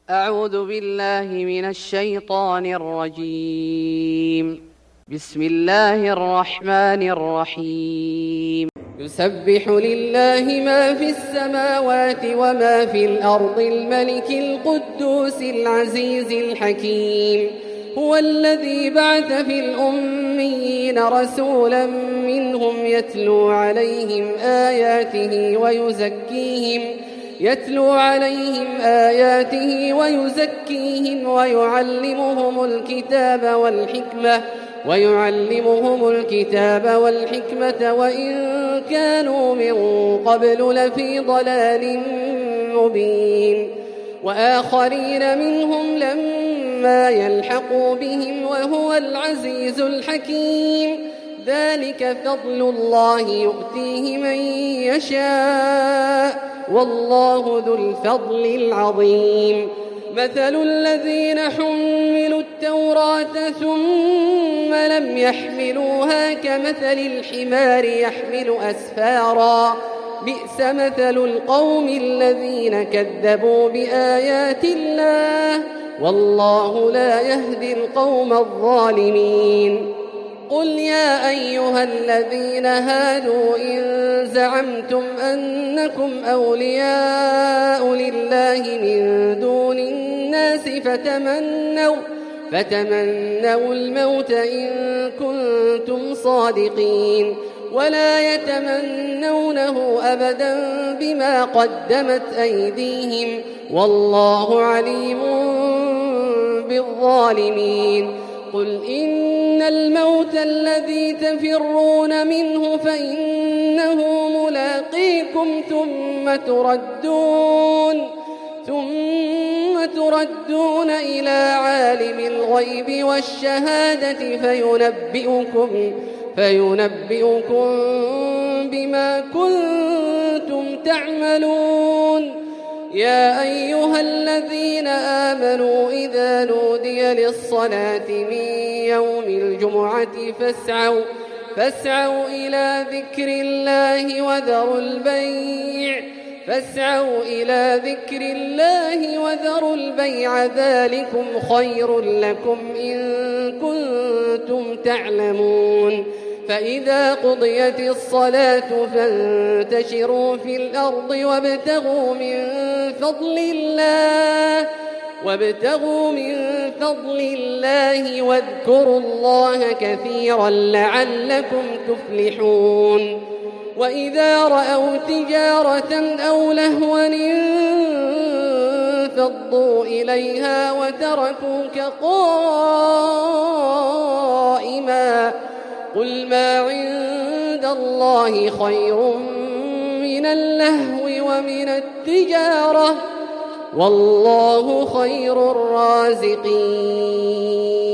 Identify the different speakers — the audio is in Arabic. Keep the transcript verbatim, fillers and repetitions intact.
Speaker 1: أعوذ بالله من الشيطان الرجيم. بسم الله الرحمن الرحيم. يسبح لله ما في السماوات وما في الأرض الملك القدوس العزيز الحكيم. هو الذي بعث في الأميين رسولا منهم يتلو عليهم آياته ويزكيهم يتلو عليهم آياته ويزكيهم ويعلمهم الكتاب والحكمة ويعلمهم الكتاب والحكمة وإن كانوا من قبل لفي ضلال مبين. وآخرين منهم لما يلحقوا بهم وهو العزيز الحكيم. ذلك فضل الله يؤتيه من يشاء والله ذو الفضل العظيم. مثل الذين حملوا التوراة ثم لم يحملوها كمثل الحمار يحمل أسفارا بئس مثل القوم الذين كذبوا بآيات الله والله لا يهدي القوم الظالمين. قل يا أيها الذين هادوا إن زعمتم أنكم أولياء لله من دون الناس فتمنوا, فتمنوا الموت إن كنتم صادقين ولا يتمنونه أبدا بما قدمت أيديهم والله عليم بالظالمين. قل إن الموت الذي تفرون منه فإنه ملاقيكم ثم تردون ثم تردون إلى عالم الغيب والشهادة فينبئكم فينبئكم بما كنتم تعملون. يا أيها الذين آمنوا إذا نودي للصلاة من يوم الجمعة فاسعوا, فاسعوا إلى ذكر الله وذروا البيع فاسعوا إلى ذكر الله وذروا البيع ذلكم خير لكم إن كنتم تعلمون. فإذا قضيت الصلاة فانتشروا في الأرض وابتغوا من فضل الله وابتغوا من فضل الله واذكروا الله كثيرا لعلكم تفلحون. وإذا رأوا تجارة أو لهوا انفضوا إليها وتركوك قائما قل ما عند الله خير من اللهو ومن التجارة والله خير الرازقين.